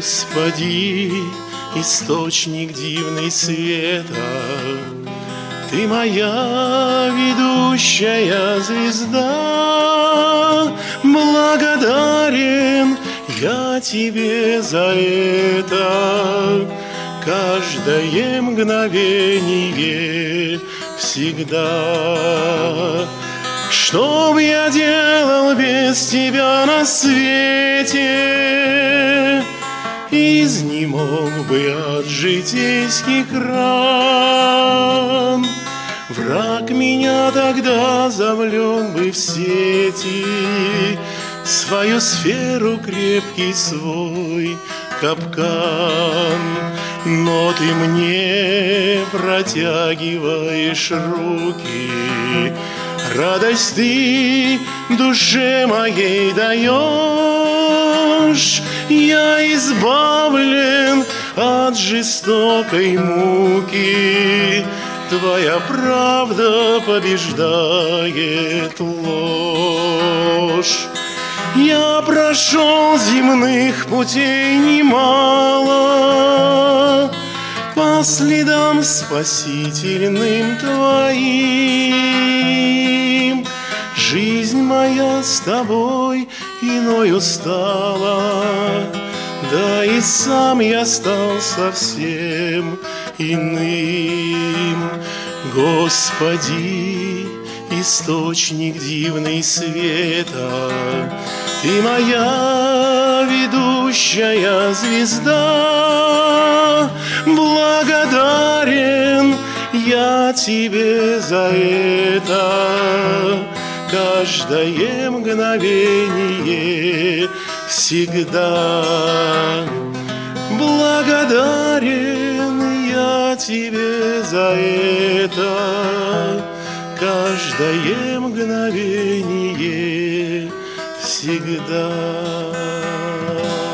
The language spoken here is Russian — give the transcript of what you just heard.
Господи, источник дивный света, Ты моя ведущая звезда. Благодарен я Тебе за это каждое мгновение всегда. Что б я делал без Тебя на свете? Изнемог бы от житейских ран. Враг меня тогда завлек бы в сети, свою сферу крепкий свой капкан. Но Ты мне протягиваешь руки, радость Ты душе моей даешь. Я избавлен от жестокой муки, Твоя правда побеждает ложь. Я прошел земных путей немало по следам спасительным Твоим. Жизнь моя с Тобой иною стала, да и сам я стал совсем иным. Господи, источник дивный света, Ты моя ведущая звезда. Благодарен я Тебе за это каждое мгновение всегда. Благодарен я Тебе за это каждое мгновение всегда.